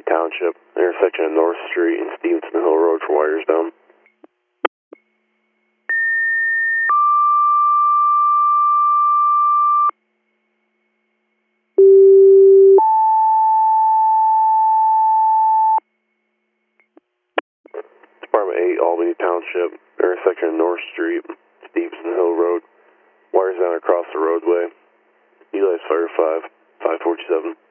Township, intersection of North Street and Stevenson Hill Road for wires down. Department 8, Albany Township, intersection of North Street, Stevenson Hill Road, wires down across the roadway. Eli's Fire 5, 547.